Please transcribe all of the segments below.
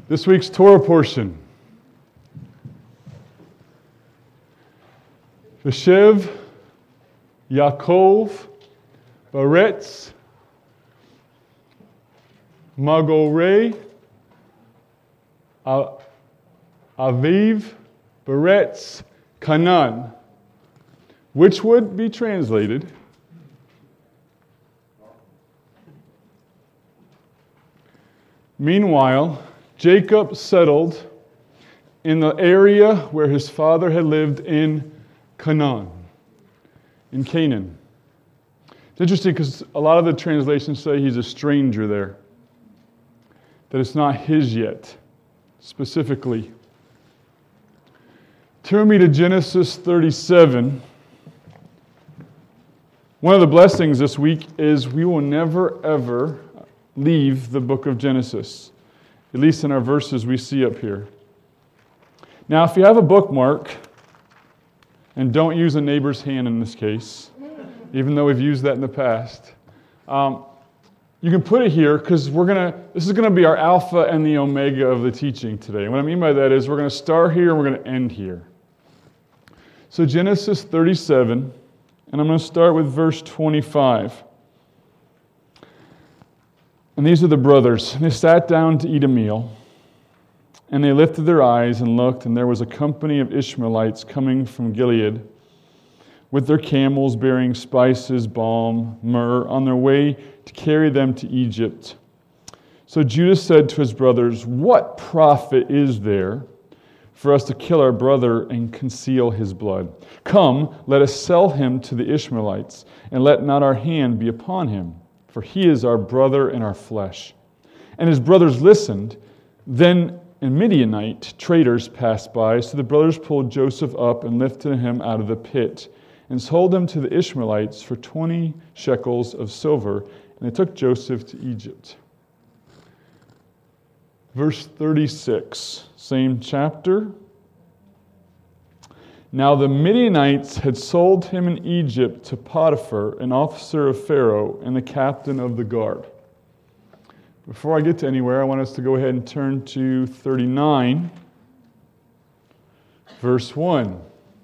This week's Torah portion. Veshev, Yaakov, Baretz, Magorei, Aviv, Baretz, Canaan, which would be translated, meanwhile, Jacob settled in the area where his father had lived in Canaan, in Canaan. It's interesting because a lot of the translations say he's a stranger there, that it's not his yet, specifically. Turn me to Genesis 37. One of the blessings this week is we will never, ever leave the book of Genesis, at least in our verses we see up here. Now, if you have a bookmark, and don't use a neighbor's hand in this case, even though we've used that in the past, you can put it here because this is going to be our alpha and the omega of the teaching today. And what I mean by that is we're going to start here and we're going to end here. So Genesis 37, and I'm going to start with verse 25. And these are the brothers. And they sat down to eat a meal. And they lifted their eyes and looked, and there was a company of Ishmaelites coming from Gilead, with their camels bearing spices, balm, myrrh, on their way to carry them to Egypt. So Judah said to his brothers, "What profit is there for us to kill our brother and conceal his blood? Come, let us sell him to the Ishmaelites, and let not our hand be upon him. For he is our brother and our flesh." And his brothers listened. Then Midianite traders passed by, so the brothers pulled Joseph up and lifted him out of the pit, and sold him to the Ishmaelites for 20 shekels of silver, and they took Joseph to Egypt. Verse 36, same chapter. Now the Midianites had sold him in Egypt to Potiphar, an officer of Pharaoh, and the captain of the guard. Before I get to anywhere, I want us to go ahead and turn to 39, verse 1.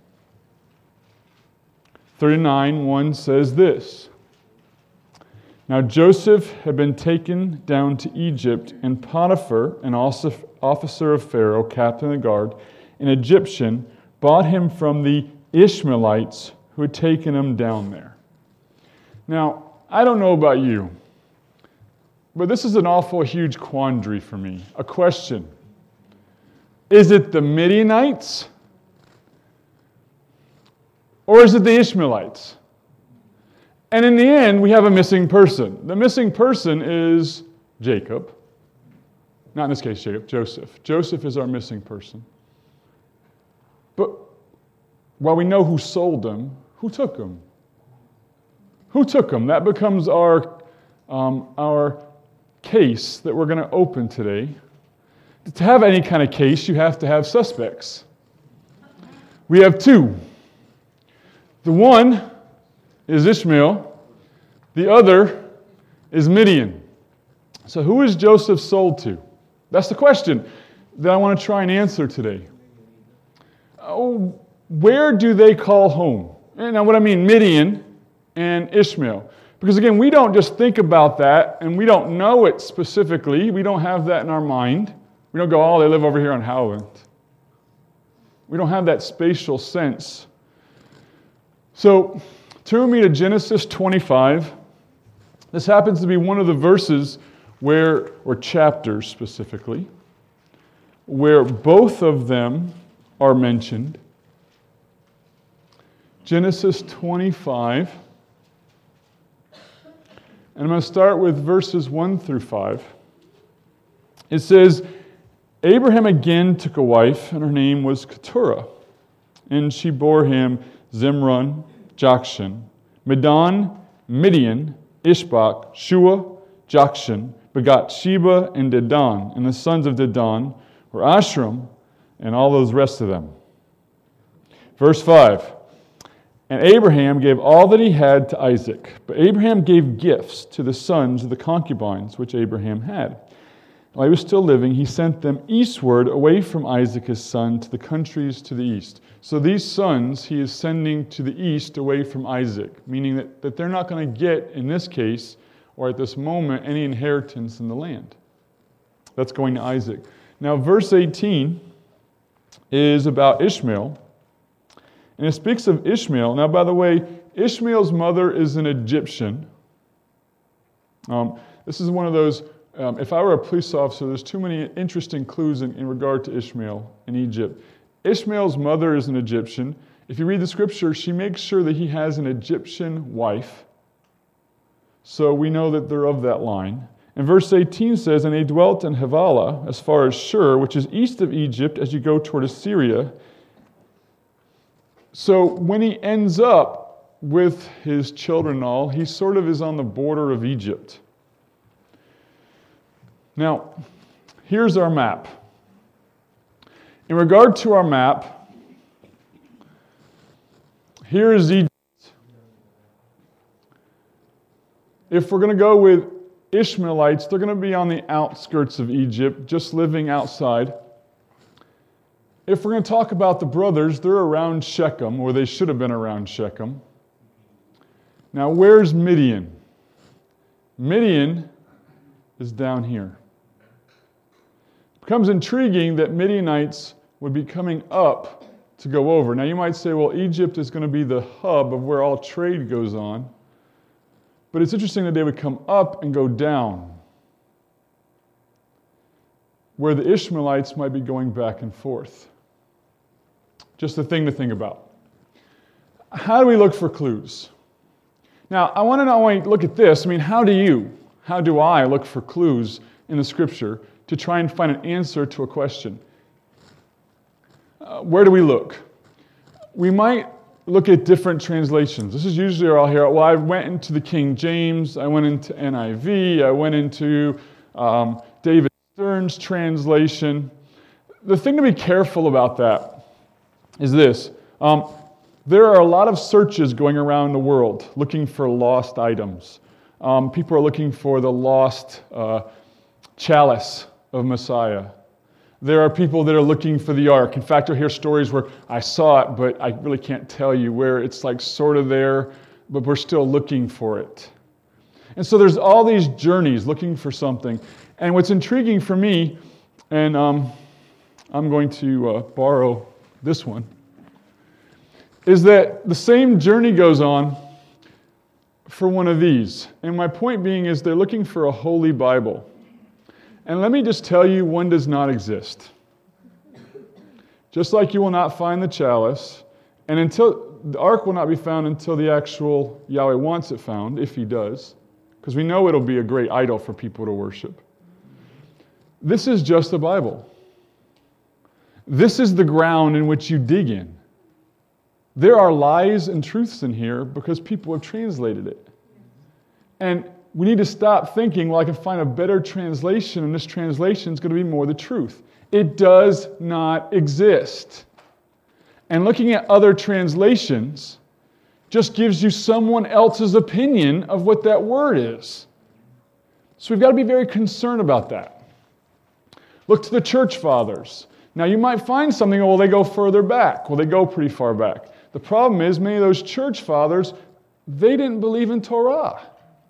39:1 says this: Now Joseph had been taken down to Egypt, and Potiphar, an officer of Pharaoh, captain of the guard, an Egyptian, bought him from the Ishmaelites who had taken him down there. Now, I don't know about you, but this is an awful huge quandary for me. A question. Is it the Midianites? Or is it the Ishmaelites? And in the end, we have a missing person. The missing person is Jacob. Not in this case Jacob, Joseph. Joseph is our missing person. But while we know who sold him, who took him? Who took him? That becomes our case that we're going to open today. To have any kind of case, you have to have suspects. We have two. The one is Ishmael. The other is Midian. So who is Joseph sold to? That's the question that I want to try and answer today. Oh, where do they call home? Now what I mean, Midian and Ishmael. Because again, we don't just think about that, and we don't know it specifically. We don't have that in our mind. We don't go, oh, they live over here on Howland. We don't have that spatial sense. So, turn me to Genesis 25. This happens to be one of the verses or chapters specifically, where both of them are mentioned. Genesis 25. And I'm going to start with verses 1 through 5. It says, Abraham again took a wife, and her name was Keturah. And she bore him Zimran, Jokshan, Medan, Midian, Ishbak, Shua, Jokshan, begot Sheba and Dedan. And the sons of Dedan were Ashram and all those rest of them. Verse 5. And Abraham gave all that he had to Isaac. But Abraham gave gifts to the sons of the concubines which Abraham had. while he was still living, he sent them eastward away from Isaac his son to the countries to the east. So these sons he is sending to the east away from Isaac, meaning that they're not going to get, in this case, or at this moment, any inheritance in the land. That's going to Isaac. Now, verse 18 is about Ishmael. And it speaks of Ishmael. Now, by the way, Ishmael's mother is an Egyptian. This is one of those, if I were a police officer, there's too many interesting clues in regard to Ishmael in Egypt. Ishmael's mother is an Egyptian. If you read the scripture, she makes sure that he has an Egyptian wife. So we know that they're of that line. And verse 18 says, "And they dwelt in Havilah, as far as Shur, which is east of Egypt, as you go toward Assyria." So when he ends up with his children and all, he sort of is on the border of Egypt. Now, here's our map. In regard to our map, here is Egypt. If we're going to go with Ishmaelites, they're going to be on the outskirts of Egypt, just living outside. If we're going to talk about the brothers, they're around Shechem, or they should have been around Shechem. Now, where's Midian? Midian is down here. It becomes intriguing that Midianites would be coming up to go over. Now, you might say, well, Egypt is going to be the hub of where all trade goes on. But it's interesting that they would come up and go down, where the Ishmaelites might be going back and forth. Just a thing to think about. How do we look for clues? Now, I want to not only look at this, how do I look for clues in the scripture to try and find an answer to a question? Where do we look? We might look at different translations. This is usually all here. Well, I went into the King James, I went into NIV, I went into David Stern's translation. The thing to be careful about that is this. There are a lot of searches going around the world looking for lost items. People are looking for the lost chalice of Messiah. There are people that are looking for the ark. In fact, you'll hear stories where I saw it, but I really can't tell you where it's like sort of there, but we're still looking for it. And so there's all these journeys looking for something. And what's intriguing for me, and I'm going to borrow this one, is that the same journey goes on for one of these. And my point being is they're looking for a holy Bible. And let me just tell you, one does not exist. Just like you will not find the chalice, and until the ark will not be found until the actual Yahweh wants it found, if he does, because we know it'll be a great idol for people to worship. This is just the Bible. This is the ground in which you dig in. There are lies and truths in here because people have translated it. And we need to stop thinking, well, I can find a better translation, and this translation is going to be more the truth. It does not exist. And looking at other translations just gives you someone else's opinion of what that word is. So we've got to be very concerned about that. Look to the church fathers. Now you might find something, well, they go further back. Well, they go pretty far back. The problem is many of those church fathers, they didn't believe in Torah.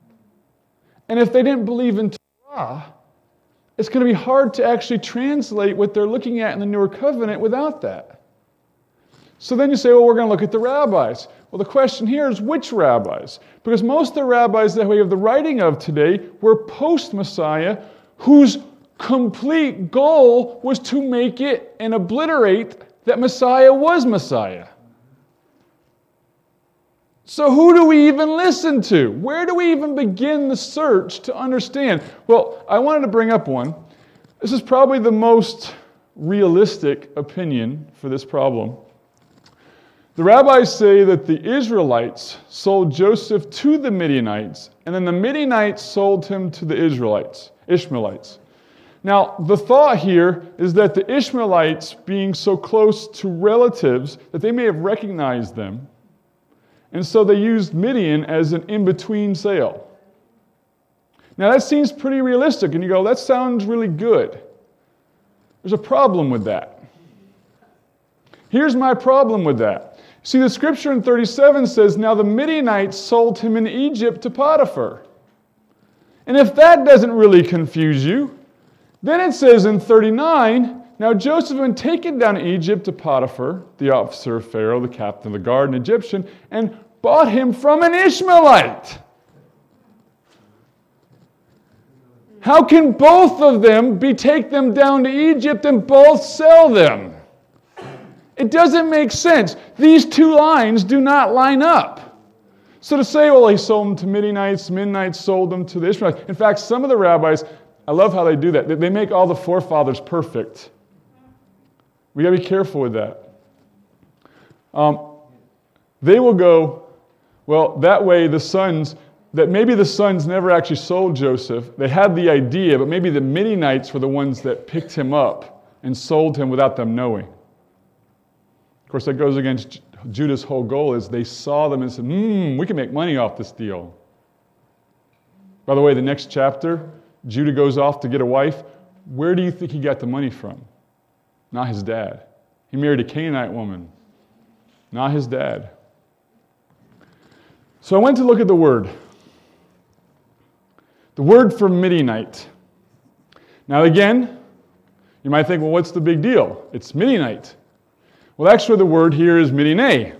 And if they didn't believe in Torah, it's going to be hard to actually translate what they're looking at in the Newer Covenant without that. So then you say, well, we're going to look at the rabbis. Well, the question here is which rabbis? Because most of the rabbis that we have the writing of today were post-Messiah, whose complete goal was to make it and obliterate that Messiah was Messiah. So who do we even listen to? Where do we even begin the search to understand? Well, I wanted to bring up one. This is probably the most realistic opinion for this problem. The rabbis say that the Israelites sold Joseph to the Midianites, and then the Midianites sold him to the Ishmaelites. Now, the thought here is that the Ishmaelites, being so close to relatives, that they may have recognized them, and so they used Midian as an in-between sale. Now that seems pretty realistic, and you go, that sounds really good. There's a problem with that. Here's my problem with that. See, the scripture in 37 says, now the Midianites sold him in Egypt to Potiphar. And if that doesn't really confuse you, then it says in 39, now Joseph had been taken down to Egypt to Potiphar, the officer of Pharaoh, the captain of the guard, an Egyptian, and bought him from an Ishmaelite. How can both of them take them down to Egypt and both sell them? It doesn't make sense. These two lines do not line up. So to say, well, he sold them to Midianites, Midianites sold them to the Ishmaelites. In fact, some of the rabbis, I love how they do that. They make all the forefathers perfect. We got to be careful with that. They will go, well, that way the sons, that maybe the sons never actually sold Joseph. They had the idea, but maybe the Midianites were the ones that picked him up and sold him without them knowing. Of course, that goes against Judah's whole goal is they saw them and said, we can make money off this deal. By the way, the next chapter, Judah goes off to get a wife. Where do you think he got the money from? Not his dad. He married a Canaanite woman. Not his dad. So I went to look at the word. The word for Midianite. Now again, you might think, well, what's the big deal? It's Midianite. Well, actually the word here is Midianeh.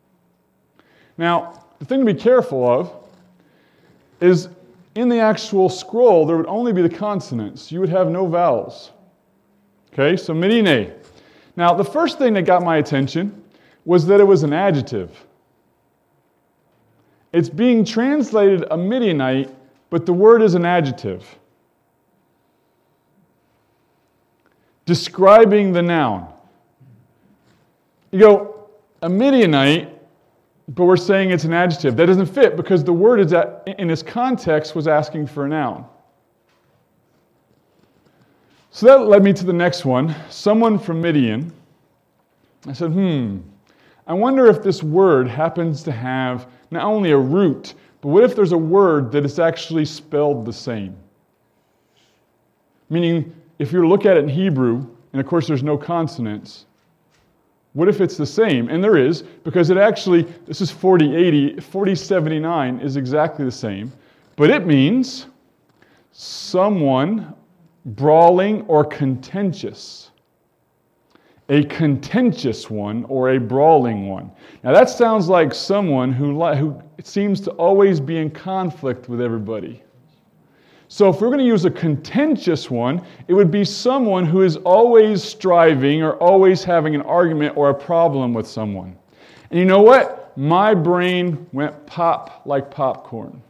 Now, the thing to be careful of is in the actual scroll, there would only be the consonants. You would have no vowels. Okay, so Midianeh. Now, the first thing that got my attention was that it was an adjective. It's being translated a Midianite, but the word is an adjective. Describing the noun. You go, a Midianite, but we're saying it's an adjective. That doesn't fit because the word is in its context was asking for a noun. So that led me to the next one, someone from Midian. I said, I wonder if this word happens to have not only a root, but what if there's a word that is actually spelled the same? Meaning, if you look at it in Hebrew, and of course there's no consonants, what if it's the same? And there is, because it actually, this is 4080, 4079 is exactly the same, but it means someone brawling or contentious. A contentious one or a brawling one. Now that sounds like someone who seems to always be in conflict with everybody. So if we're going to use a contentious one, it would be someone who is always striving or always having an argument or a problem with someone. And you know what? My brain went pop like popcorn.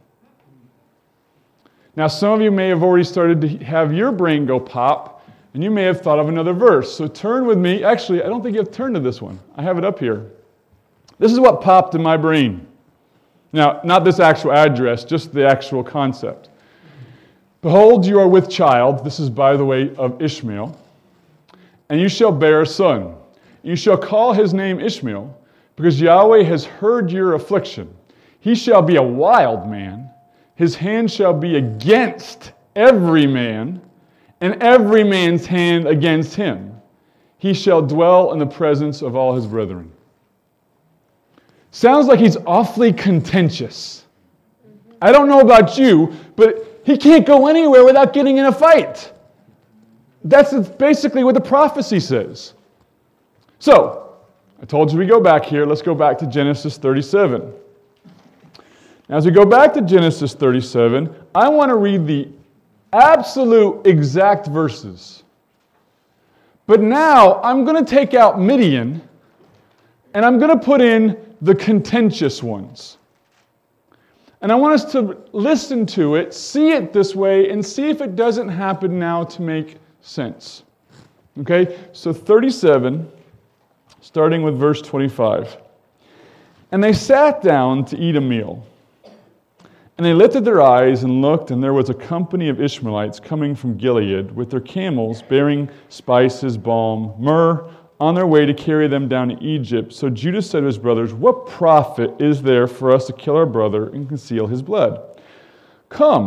Now some of you may have already started to have your brain go pop, and you may have thought of another verse. So turn with me. Actually, I don't think you have to turn to this one. I have it up here. This is what popped in my brain. Now, not this actual address, just the actual concept. Behold, you are with child, this is by the way of Ishmael, and you shall bear a son. You shall call his name Ishmael, because Yahweh has heard your affliction. He shall be a wild man, his hand shall be against every man, and every man's hand against him. He shall dwell in the presence of all his brethren. Sounds like he's awfully contentious. I don't know about you, but he can't go anywhere without getting in a fight. That's basically what the prophecy says. So, I told you we go back here. Let's go back to Genesis 37. Now, as we go back to Genesis 37, I want to read the absolute exact verses. But now, I'm going to take out Midian, and I'm going to put in the contentious ones. And I want us to listen to it, see it this way, and see if it doesn't happen now to make sense. Okay? So 37, starting with verse 25. And they sat down to eat a meal. And they lifted their eyes and looked, and there was a company of Ishmaelites coming from Gilead with their camels bearing spices, balm, myrrh, on their way to carry them down to Egypt. So Judah said to his brothers, what profit is there for us to kill our brother and conceal his blood? Come,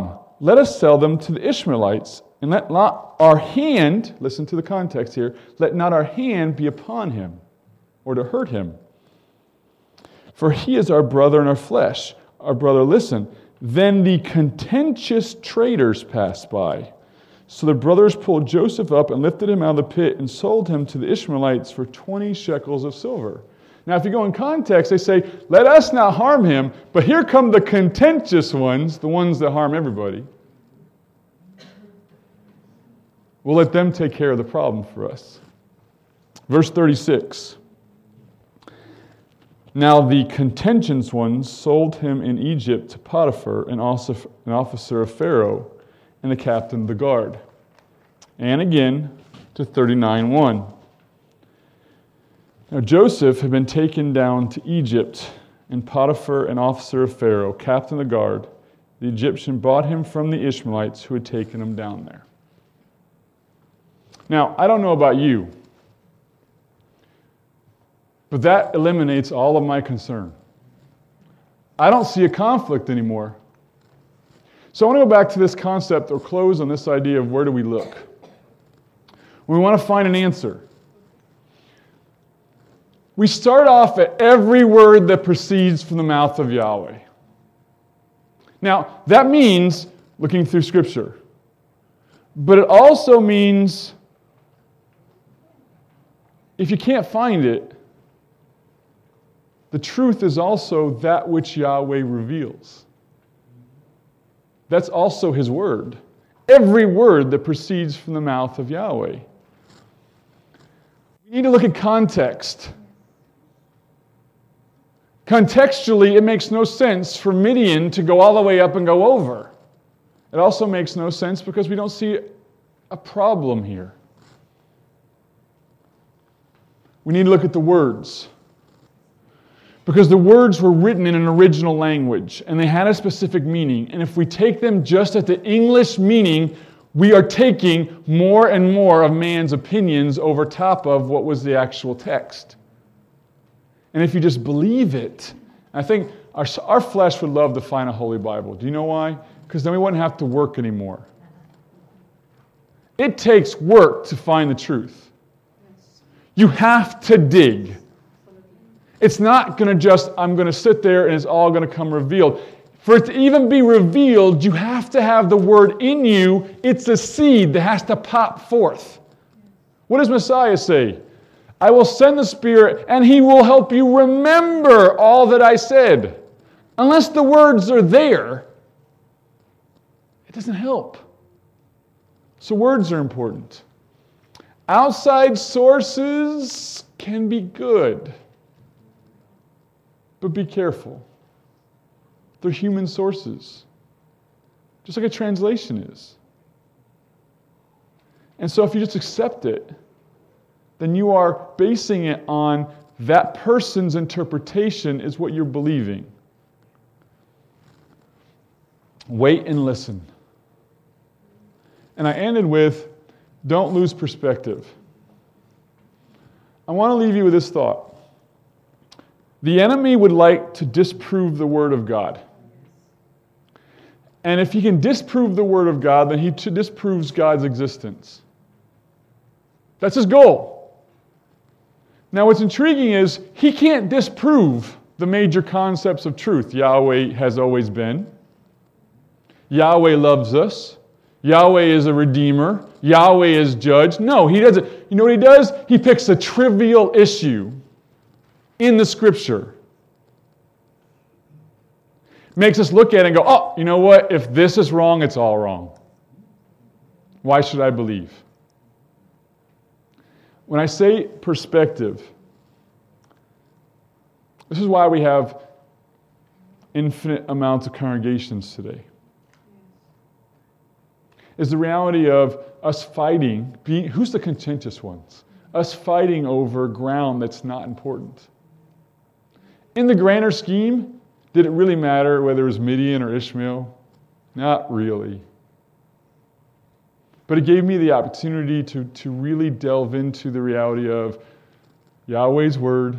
let us sell them to the Ishmaelites, and let not our hand," listen to the context here, "let not our hand be upon him, or to hurt him. For he is our brother and our flesh. Our brother, listen." Then the contentious traders passed by. So the brothers pulled Joseph up and lifted him out of the pit and sold him to the Ishmaelites for 20 shekels of silver. Now, if you go in context, they say, "Let us not harm him," but here come the contentious ones, the ones that harm everybody. We'll let them take care of the problem for us. Verse 36. Now the contentious ones sold him in Egypt to Potiphar, an officer of Pharaoh, and the captain of the guard. And again to 39:1. Now Joseph had been taken down to Egypt, and Potiphar, an officer of Pharaoh, captain of the guard, the Egyptian, bought him from the Ishmaelites who had taken him down there. Now, I don't know about you, but that eliminates all of my concern. I don't see a conflict anymore. So I want to go back to this concept, or close on this idea of where do we look? We want to find an answer. We start off at every word that proceeds from the mouth of Yahweh. Now, that means looking through Scripture. But it also means if you can't find it, the truth is also that which Yahweh reveals. That's also His word. Every word that proceeds from the mouth of Yahweh. We need to look at context. Contextually, it makes no sense for Midian to go all the way up and go over. It also makes no sense because we don't see a problem here. We need to look at the words. Because the words were written in an original language, and they had a specific meaning. And if we take them just at the English meaning, we are taking more and more of man's opinions over top of what was the actual text. And if you just believe it, I think our flesh would love to find a Holy Bible. Do you know why? Because then we wouldn't have to work anymore. It takes work to find the truth. You have to dig. It's not going to just, I'm going to sit there and it's all going to come revealed. For it to even be revealed, you have to have the word in you. It's a seed that has to pop forth. What does Messiah say? I will send the Spirit and He will help you remember all that I said. Unless the words are there, it doesn't help. So words are important. Outside sources can be good. But be careful. They're human sources. Just like a translation is. And so if you just accept it, then you are basing it on that person's interpretation is what you're believing. Wait and listen. And I ended with, don't lose perspective. I want to leave you with this thought. The enemy would like to disprove the Word of God. And if he can disprove the Word of God, then he disproves God's existence. That's his goal. Now what's intriguing is he can't disprove the major concepts of truth. Yahweh has always been. Yahweh loves us. Yahweh is a redeemer. Yahweh is judge. No, he doesn't. You know what he does? He picks a trivial issue in the Scripture. Makes us look at it and go, oh, you know what? If this is wrong, it's all wrong. Why should I believe? When I say perspective, this is why we have infinite amounts of congregations today. Is the reality of us fighting, who's the contentious ones? Us fighting over ground that's not important. In the grander scheme, did it really matter whether it was Midian or Ishmael? Not really. But it gave me the opportunity to really delve into the reality of Yahweh's Word.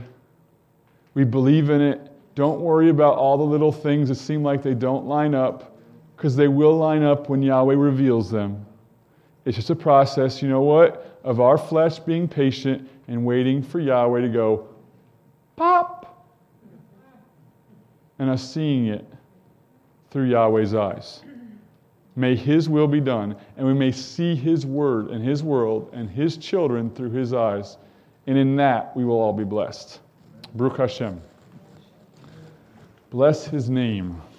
We believe in it. Don't worry about all the little things that seem like they don't line up, because they will line up when Yahweh reveals them. It's just a process, you know what, of our flesh being patient and waiting for Yahweh to go, pop, and us seeing it through Yahweh's eyes. May His will be done, and we may see His word and His world and His children through His eyes. And in that, we will all be blessed. Baruch Hashem. Bless His name.